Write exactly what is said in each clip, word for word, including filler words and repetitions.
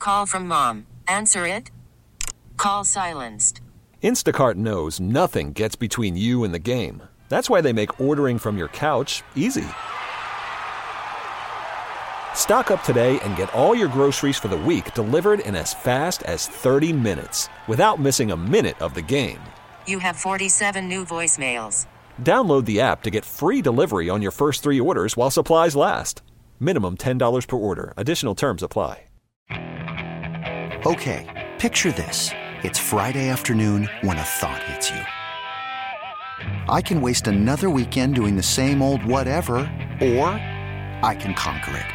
Call from mom. Answer it. Call silenced. Instacart knows nothing gets between you and the game. That's why they make ordering from your couch easy. Stock up today and get all your groceries for the week delivered in as fast as thirty minutes without missing a minute of the game. You have forty-seven new voicemails. Download the app to get free delivery on your first three orders while supplies last. Minimum ten dollars per order. Additional terms apply. Okay, picture this. It's Friday afternoon when a thought hits you. I can waste another weekend doing the same old whatever, or I can conquer it.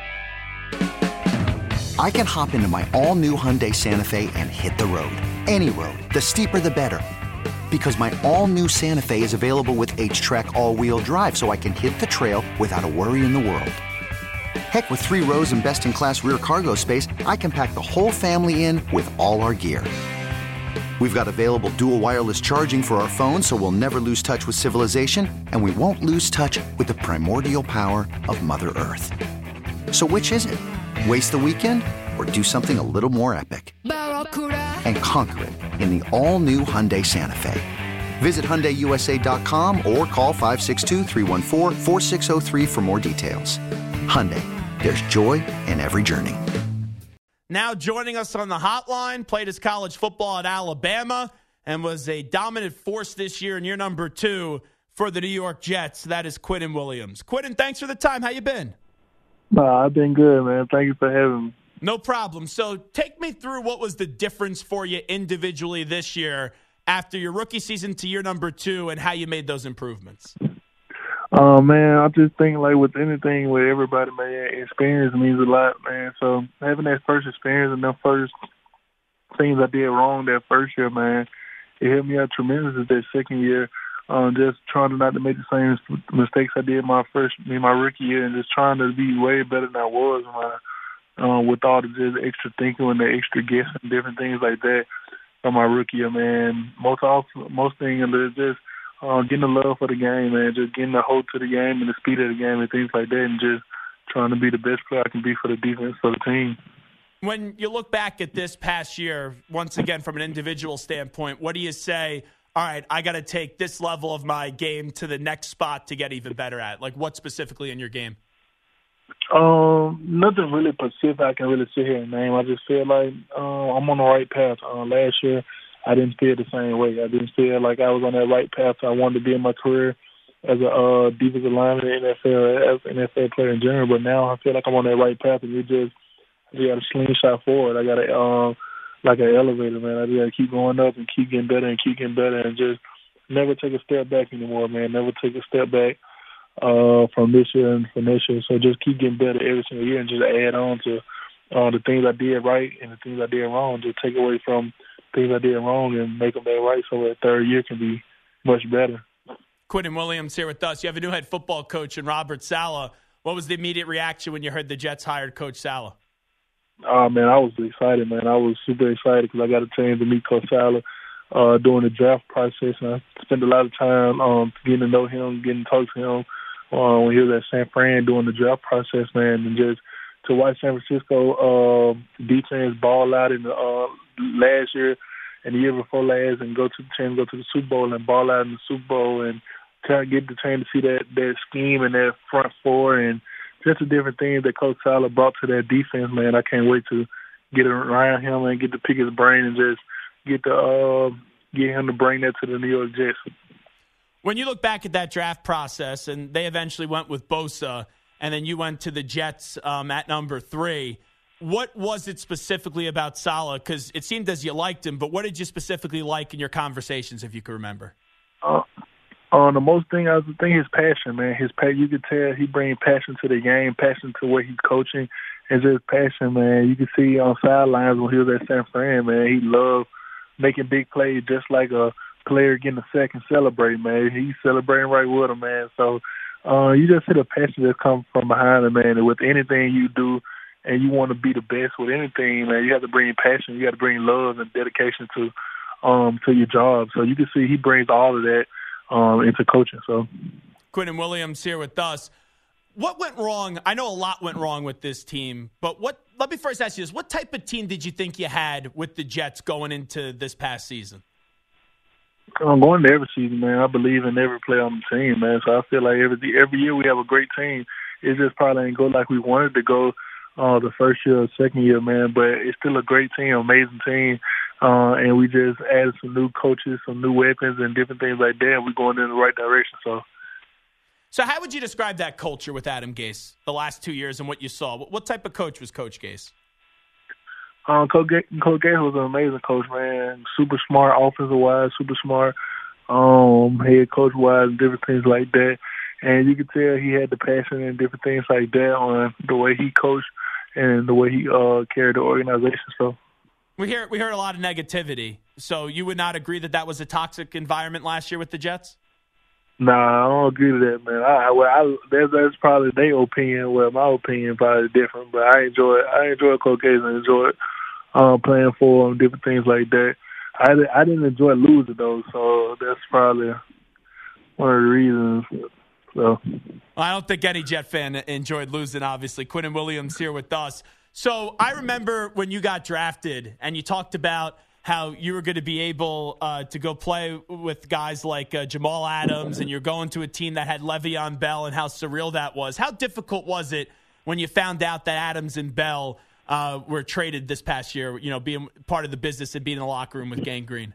I can hop into my all-new Hyundai Santa Fe and hit the road. Any road. The steeper the better. Because my all-new Santa Fe is available with H-Track all-wheel drive, so I can hit the trail without a worry in the world. Heck, with three rows and best-in-class rear cargo space, I can pack the whole family in with all our gear. We've got available dual wireless charging for our phones, so we'll never lose touch with civilization, and we won't lose touch with the primordial power of Mother Earth. So which is it? Waste the weekend or do something a little more epic? And conquer it in the all-new Hyundai Santa Fe. Visit Hyundai U S A dot com or call five six two, three one four, four six zero three for more details. Hyundai, there's joy in every journey. Now joining us on the hotline, played his college football at Alabama and was a dominant force this year in year number two for the New York Jets. That is Quinnen Williams. Quinnen, thanks for the time. How you been? Uh, I've been good, man. Thank you for having me. No problem. So take me through what was the difference for you individually this year after your rookie season to year number two and how you made those improvements. Uh, man, I just think, like, with anything, with everybody, man, experience means a lot, man. So having that first experience and the first things I did wrong that first year, man, it helped me out tremendously that second year. Um, just trying to not to make the same mistakes I did my first, in my rookie year, and just trying to be way better than I was, man, um, with all the just extra thinking and the extra guessing and different things like that from my rookie year, man. Most also, most things is just uh, getting the love for the game, man, just getting the hold to the game and the speed of the game and things like that, and just trying to be the best player I can be for the defense, for the team. When you look back at this past year, once again, from an individual standpoint, what do you say, all right, I got to take this level of my game to the next spot to get even better at? Like, what specifically in your game? Um, nothing really specific I can really sit here and name. I just feel like uh, I'm on the right path. Uh, last year, I didn't feel the same way. I didn't feel like I was on that right path I wanted to be in my career as a uh, defensive lineman in the N F L, as an N F L player in general. But now I feel like I'm on that right path, and it just I got a slingshot forward. I got a uh, like an elevator, man. I just got to keep going up and keep getting better and keep getting better, and just never take a step back anymore, man. Never take a step back uh, from this year and from next year. So just keep getting better every single year and just add on to uh, the things I did right and the things I did wrong. Just take away from things I did wrong and make them back right, so that third year can be much better. Quinnen Williams here with us. You have a new head football coach in Robert Saleh. What was the immediate reaction when you heard the Jets hired Coach Saleh? Oh, man, I was excited, man. I was super excited because I got a chance to meet Coach Saleh uh, during the draft process. And I spent a lot of time um, getting to know him, getting to talk to him uh, when he was at San Fran during the draft process, man. And just to watch San Francisco uh, defense ball out in the uh, last year and the year before last, and go to the chance to go to the Super Bowl and ball out in the Super Bowl, and try to get the chance to see that, that scheme and that front four and just the different things that Coach Saleh brought to that defense, man. I can't wait to get around him and get to pick his brain and just get to uh, get him to bring that to the New York Jets. When you look back at that draft process, and they eventually went with Bosa, and then you went to the Jets um, at number three, what was it specifically about Saleh? Because it seemed as you liked him, but what did you specifically like in your conversations, if you can remember? Uh, Uh, the most thing I was think his passion, man. His passion, you could tell he brings passion to the game, passion to where he's coaching, and just passion, man. You can see on sidelines when he was at San Fran, man. He loved making big plays, just like a player getting a sack and celebrating, man. He's celebrating right with him, man. So uh, you just see the passion that comes from behind him, man. And with anything you do, and you want to be the best with anything, man, you have to bring passion, you got to bring love and dedication to um to your job. So you can see he brings all of that Um, into coaching. So, Quinnen Williams here with us. What went wrong? I know a lot went wrong with this team, but what? Let me first ask you this. What type of team did you think you had with the Jets going into this past season? I'm going to every season, man. I believe in every player on the team, man. So I feel like every every year we have a great team. It just probably ain't go like we wanted to go uh, the first year or second year, man. But it's still a great team, amazing team. Uh, and we just added some new coaches, some new weapons, and different things like that. We're going in the right direction. So, so how would you describe that culture with Adam Gase the last two years and what you saw? What, what type of coach was Coach Gase? Um, Coach Gase, Coach Gase was an amazing coach, man. Super smart, offensive-wise, super smart, um, head coach-wise, and different things like that. And you could tell he had the passion and different things like that on the way he coached and the way he uh, carried the organization. So we hear we heard a lot of negativity. So you would not agree that that was a toxic environment last year with the Jets? Nah, I don't agree to that, man. I, well, I, that's, that's probably their opinion. Well, my opinion probably different, but I enjoy it. I enjoy Coach Gase and enjoy it, um, playing for him, different things like that. I, I didn't enjoy losing, though, so that's probably one of the reasons. So well, I don't think any Jet fan enjoyed losing, obviously. Quinnen Williams here with us. So I remember when you got drafted and you talked about how you were going to be able uh, to go play with guys like uh, Jamal Adams, and you're going to a team that had Le'Veon Bell, and how surreal that was. How difficult was it when you found out that Adams and Bell uh, were traded this past year, you know, being part of the business and being in the locker room with Gang Green?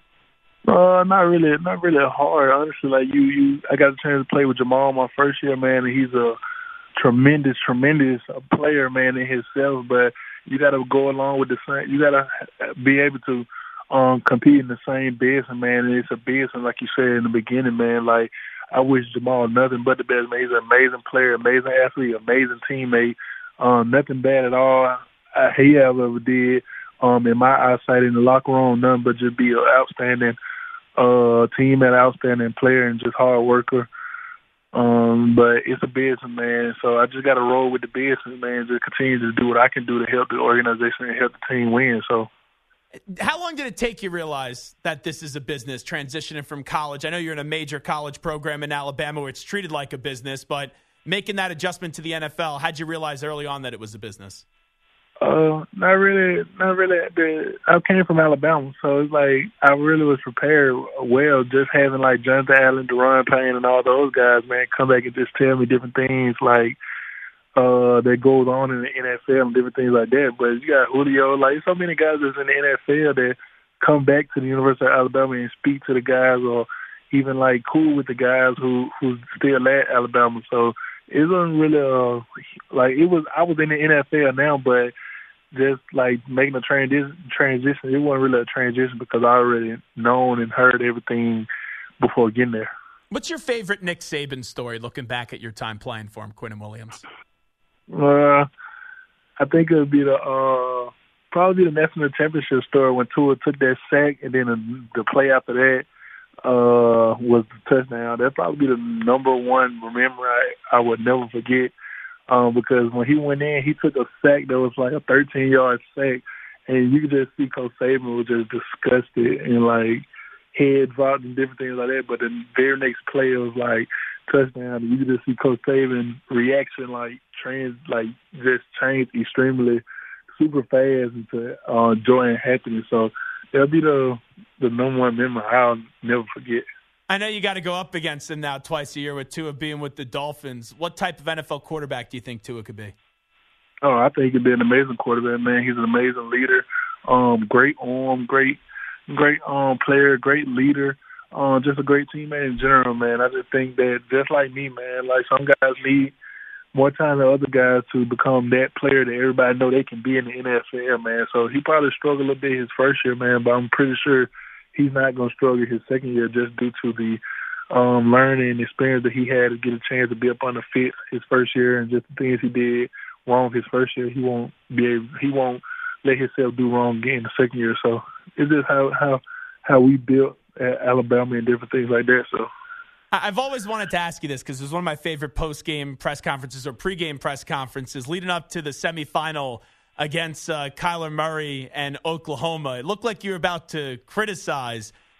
Uh, not really, not really hard. Honestly, like you, you, I got a chance to play with Jamal my first year, man, and he's a tremendous, tremendous player, man, in himself. But you got to go along with the same. You got to be able to um, compete in the same business, man. And it's a business, like you said in the beginning, man. Like I wish Jamal nothing but the best, man. He's an amazing player, amazing athlete, amazing teammate. Um, nothing bad at all I, he ever did. Um, in my eyesight in the locker room, nothing but just be an outstanding uh, teammate, outstanding player, and just hard worker. Um, but it's a business, man. So I just got to roll with the business, man. Just continue to do what I can do to help the organization and help the team win. So, how long did it take you realize that this is a business, transitioning from college? I know you're in a major college program in Alabama where it's treated like a business, but making that adjustment to the N F L, how'd you realize early on that it was a business? Uh, not really, not really. I came from Alabama, so it's like I really was prepared well. Just having like Jonathan Allen, Deron Payne, and all those guys, man, come back and just tell me different things like uh that goes on in the N F L and different things like that. But you got Julio, like so many guys that's in the N F L that come back to the University of Alabama and speak to the guys, or even like cool with the guys who who's still at Alabama. So it wasn't really uh, like it was. I was in the N F L now, but just like making a transition, transition, it wasn't really a transition because I already known and heard everything before getting there. What's your favorite Nick Saban story looking back at your time playing for him, Quinnen Williams? Uh, I think it would be the uh, probably the national championship story when Tua took that sack, and then the, the play after that uh, was the touchdown. That'd probably be the number one memory I, I would never forget. Um, because when he went in, he took a sack that was like a thirteen-yard sack, and you could just see Coach Saban was just disgusted and like head dropped and different things like that. But the very next play it was like touchdown, and you could just see Coach Saban's reaction like trans, like just changed extremely, super fast into uh, joy and happiness. So that'll be the the number one memory I'll never forget. I know you got to go up against him now twice a year with Tua being with the Dolphins. What type of N F L quarterback do you think Tua could be? Oh, I think he could be an amazing quarterback, man. He's an amazing leader, um, great arm, great, great um, player, great leader, um, just a great teammate in general, man. I just think that just like me, man, like some guys need more time than other guys to become that player that everybody know they can be in the N F L, man. So he probably struggled a little bit his first year, man, but I'm pretty sure he's not going to struggle his second year just due to the um, learning and experience that he had to get a chance to be up on the fit his first year, and just the things he did wrong his first year, he won't be able, he won't let himself do wrong again the second year. So it's just how how how we built at Alabama and different things like that. So I've always wanted to ask you this because it was one of my favorite post-game press conferences or pre-game press conferences leading up to the semifinal against uh, Kyler Murray and Oklahoma. It looked like you were about to criticize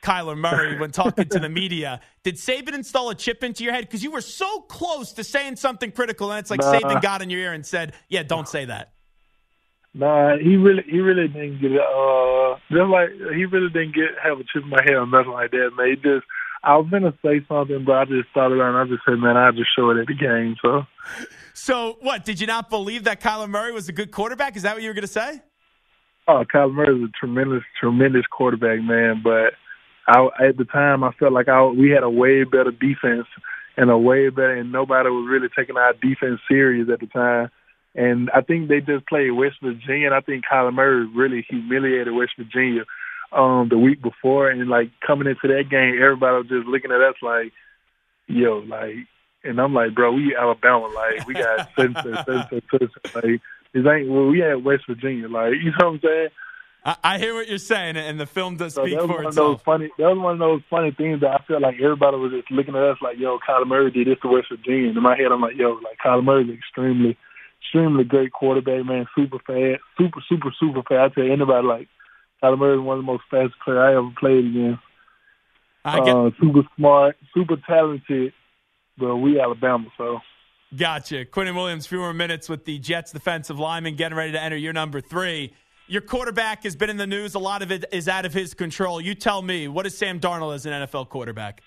Kyler Murray when talking to the media. Did Saban install a chip into your head? Because you were so close to saying something critical, and it's like nah. Saban got in your ear and said, yeah, don't say that. Nah, he really he really didn't get it. Uh, just like, he really didn't get have a chip in my head or nothing like that, man. He just, I was going to say something, but I just thought about it, and I just said, man, I'll just show it at the game. So, so what, did you not believe that Kyler Murray was a good quarterback? Is that what you were going to say? Oh, Kyler Murray is a tremendous, tremendous quarterback, man. But I, at the time, I felt like I, we had a way better defense and a way better, and nobody was really taking our defense serious at the time. And I think they just played West Virginia, and I think Kyler Murray really humiliated West Virginia um, the week before. And, like, coming into that game, everybody was just looking at us like, yo, like, and I'm like, bro, we Alabama, like, we got seven, seven, seven, seven, like, this ain't, well, we had West Virginia, like, you know what I'm saying? I, I hear what you're saying, and the film does so speak that was for one itself. Of those funny, that was one of those funny things that I felt like everybody was just looking at us like, yo, Kyler Murray did this to West Virginia. And in my head, I'm like, yo, like, Kyler Murray's extremely, extremely great quarterback, man, super fast, super, super, super fast. I tell anybody, like, Kyler Murray is one of the most fastest players I ever played against. I get- uh, super smart, super talented, but we Alabama, so. Gotcha. Quinnen Williams, few more minutes with the Jets defensive lineman getting ready to enter year number three. Your quarterback has been in the news. A lot of it is out of his control. You tell me, what is Sam Darnold as an N F L quarterback?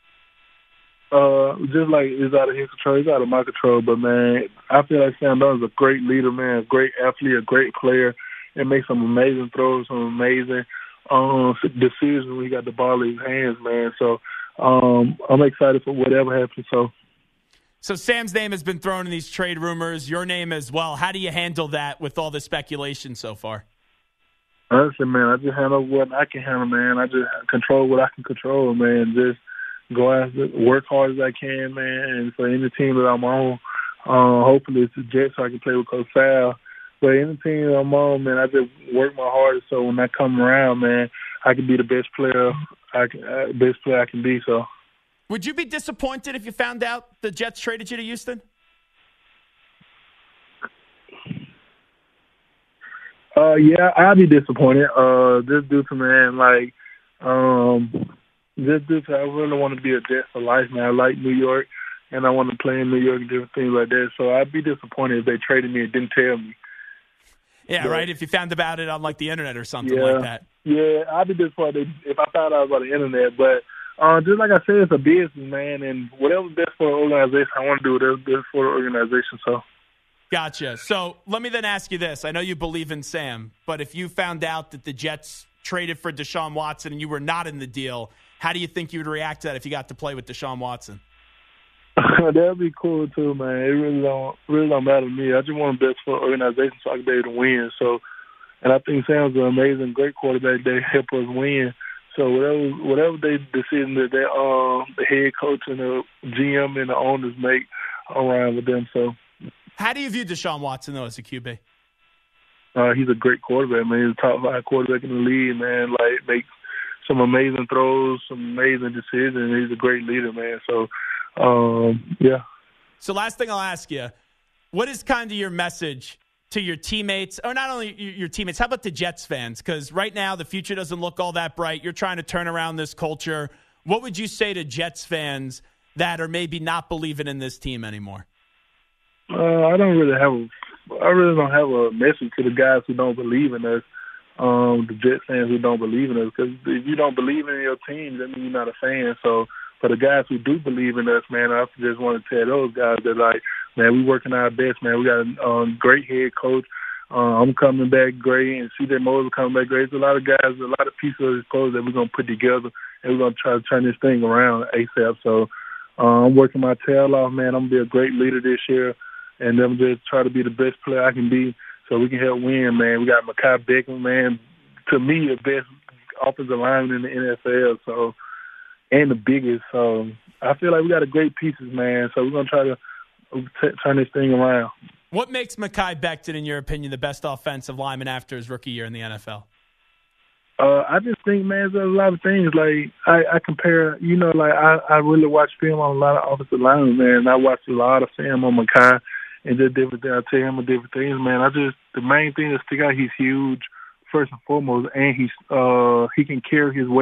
Uh, just like it's out of his control, it's out of my control. But, man, I feel like Sam Darnold's a great leader, man, a great athlete, a great player, and makes some amazing throws, some amazing um, decisions when he got the ball in his hands, man. So um, I'm excited for whatever happens. So. So Sam's name has been thrown in these trade rumors, your name as well. How do you handle that with all the speculation so far? Honestly, man, I just handle what I can handle, man. I just control what I can control, man. Just go after, work hard as I can, man. And for any team that I'm on, uh, hopefully it's the Jets so I can play with Coach Sal. But any team that I'm on, man, I just work my hardest so when I come around, man, I can be the best player I can, uh, best player I can be. So. Would you be disappointed if you found out the Jets traded you to Houston? Uh, yeah, I'd be disappointed. Uh, just due to, man, like, um, just due to I really want to be a Jet for life, man. I like New York, and I want to play in New York and different things like that. So I'd be disappointed if they traded me and didn't tell me. Yeah, but, right? If you found about it on, like, the internet or something yeah, like that. Yeah, I'd be disappointed if I found out about the internet, but Uh, just like I said, it's a business, man, and whatever's best for the organization, I want to do whatever's best for the organization. So, gotcha. So let me then ask you this. I know you believe in Sam, but if you found out that the Jets traded for Deshaun Watson and you were not in the deal, how do you think you would react to that if you got to play with Deshaun Watson? That'd be cool, too, man. It really don't, really don't matter to me. I just want the best for the organization so I can be able to win. So, and I think Sam's an amazing, great quarterback. They help us win. So whatever whatever they decision that they uh the head coach and the G M and the owners make, around with them. So how do you view Deshaun Watson though as a Q B? Uh, he's a great quarterback, man. He's a top five quarterback in the league, man. Like makes some amazing throws, some amazing decisions. He's a great leader, man. So um, yeah. So last thing I'll ask you, what is kind of your message to your teammates, or not only your teammates, how about the Jets fans? Because right now the future doesn't look all that bright. You're trying to turn around this culture. What would you say to Jets fans that are maybe not believing in this team anymore? Uh, I don't really have a, I really don't have a message to the guys who don't believe in us, um, the Jets fans who don't believe in us. Because if you don't believe in your team, that means you're not a fan. So for the guys who do believe in us, man, I just want to tell those guys that, like, man, we working our best, man. We got a um, great head coach. Uh, I'm coming back great, and C J Mosley coming back great. There's a lot of guys, a lot of pieces of this puzzle that we're going to put together, and we're going to try to turn this thing around ASAP. So uh, I'm working my tail off, man. I'm going to be a great leader this year, and I'm just try to be the best player I can be so we can help win, man. We got Mekhi Becton, man, to me, the best offensive lineman in the N F L, so and the biggest. So I feel like we got a great pieces, man. So we're going to try to T- turn this thing around. What makes Mekhi Becton, in your opinion, the best offensive lineman after his rookie year in the N F L? Uh, I just think, man, there's a lot of things. Like, I, I compare, you know, like, I, I really watch film on a lot of offensive linemen, man. I watch a lot of film on Mekhi and just different things. I tell him different things, man. I just, the main thing that stick out, he's huge, first and foremost, and he's, uh, he can carry his weight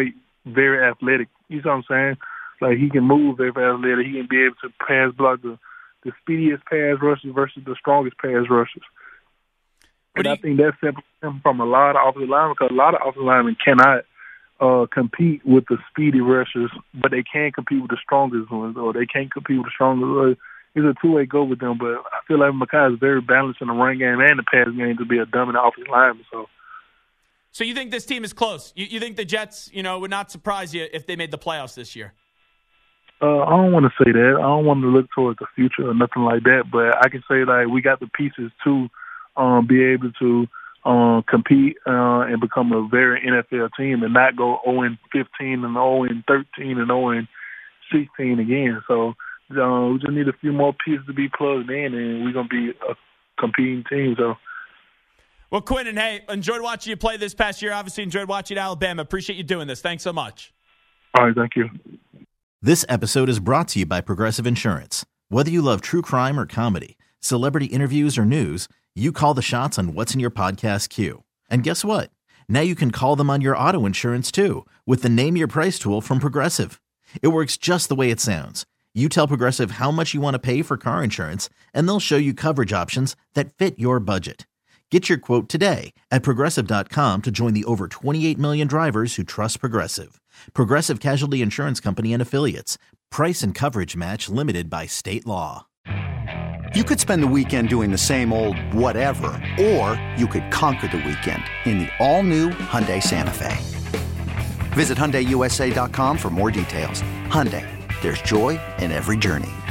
very athletic. You know what I'm saying? Like, he can move very athletic. He can be able to pass block the, the speediest pass rushers versus the strongest pass rushers. And you, I think that's separates him from a lot of offensive linemen, because a lot of offensive linemen cannot uh, compete with the speedy rushers, but they can compete with the strongest ones, or they can't compete with the strongest. It's a two-way go with them, but I feel like Mekhi is very balanced in the run game and the pass game to be a dominant offensive lineman. So, so you think this team is close? You, you think the Jets, you know, would not surprise you if they made the playoffs this year? Uh, I don't want to say that. I don't want to look towards the future or nothing like that, but I can say, like, we got the pieces to um, be able to uh, compete uh, and become a very N F L team and not go oh and fifteen and oh and thirteen and oh and sixteen again. So uh, we just need a few more pieces to be plugged in, and we're going to be a competing team. So. Well, Quinnen, hey, enjoyed watching you play this past year. Obviously enjoyed watching Alabama. Appreciate you doing this. Thanks so much. All right, thank you. This episode is brought to you by Progressive Insurance. Whether you love true crime or comedy, celebrity interviews or news, you call the shots on what's in your podcast queue. And guess what? Now you can call them on your auto insurance too with the Name Your Price tool from Progressive. It works just the way it sounds. You tell Progressive how much you want to pay for car insurance, and they'll show you coverage options that fit your budget. Get your quote today at Progressive dot com to join the over twenty-eight million drivers who trust Progressive. Progressive Casualty Insurance Company and Affiliates. Price and coverage match limited by state law. You could spend the weekend doing the same old whatever, or you could conquer the weekend in the all-new Hyundai Santa Fe. Visit Hyundai U S A dot com for more details. Hyundai, there's joy in every journey.